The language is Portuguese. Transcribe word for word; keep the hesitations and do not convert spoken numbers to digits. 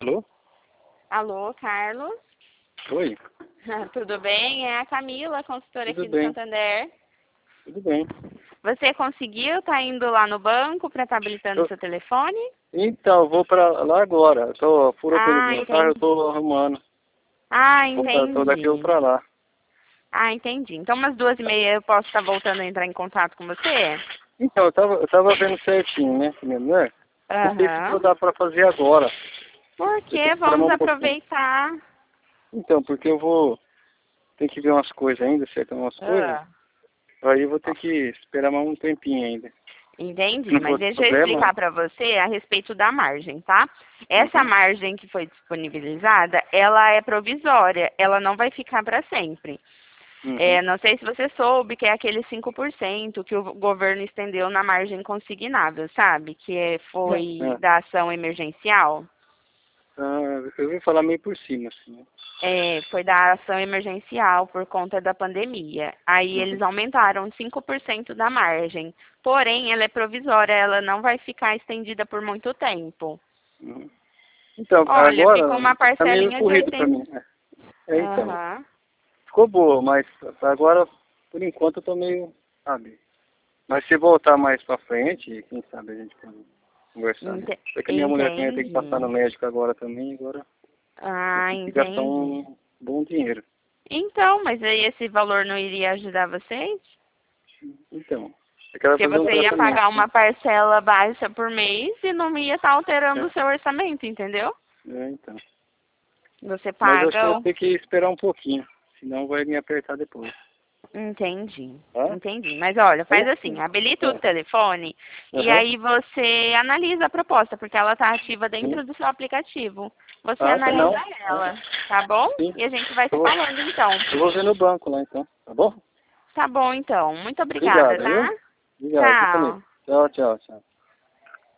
Alô? Alô, Carlos? Oi? Tudo bem? É a Camila, consultora Tudo aqui do bem, Santander. tudo bem. Você conseguiu? Tá indo lá no banco para estar habilitando o Eu- seu telefone? Então, eu vou pra lá agora. Eu tô, furou o pneu do Ah, meu carro, eu entendi. tô arrumando. Ah, Vou pra, tô daqui eu vou entendi. pra lá. Ah, entendi. Então, umas duas e meia eu posso estar voltando a entrar em contato com você? Então, eu tava, eu tava vendo certinho, né, com minha mulher. Não sei se Aham. vou dar pra fazer agora. Por Eu tenho quê? que esperar Vamos mais um pouquinho. aproveitar. Então, porque eu vou... Tem que ver umas coisas ainda, acertar umas coisas. Ah. Aí eu vou ter que esperar mais um tempinho ainda. Se Entendi, não mas fosse deixa eu problema... explicar para você a respeito da margem, tá? Essa Uhum. margem que foi disponibilizada, ela é provisória, ela não vai ficar para sempre. Uhum. É, não sei se você soube que é aquele cinco por cento que o governo estendeu na margem consignável, sabe? Que é- foi Ah, da ação emergencial. ah, eu vim falar meio por cima, assim, né? É, foi da ação emergencial por conta da pandemia. Aí eles Uhum. aumentaram cinco por cento da margem. Porém, ela é provisória, ela não vai ficar estendida por muito tempo. Uhum. Então, Olha, ficou agora uma tá meio parcelinha de corrido pra oitenta. mim. É, é, então, Aham. ficou boa, mas agora, por enquanto, eu tô meio, sabe? Mas se voltar mais pra frente, quem sabe a gente pode conversar, né? Ente- Sei que a minha mulher também vai ter que passar no Entendi. médico agora também, agora vou Ah, ter que gastar entendi. um bom dinheiro. Então, mas aí esse valor não iria ajudar vocês? Então, eu quero Porque fazer um você ia tratamento, pagar né? uma parcela baixa por mês e não ia estar alterando o É, seu orçamento, entendeu? é, então. Você Mas eu acho que eu paga. vou o- ter que esperar um pouquinho, senão vai me apertar depois, Entendi, tá? entendi. Mas olha, faz Então, assim, habilita o é, telefone e aham. aí você analisa a proposta, porque ela está ativa Sim. dentro do seu aplicativo. Você Ah, tá não. analisa Ah, ela, tá bom? sim. E a gente vai se Eu vou, falando então. eu vou ver no banco lá então, tá bom? Tá bom então. Muito obrigada, Obrigado, tá? viu? Obrigado, você também. Tchau. Tchau, tchau, tchau.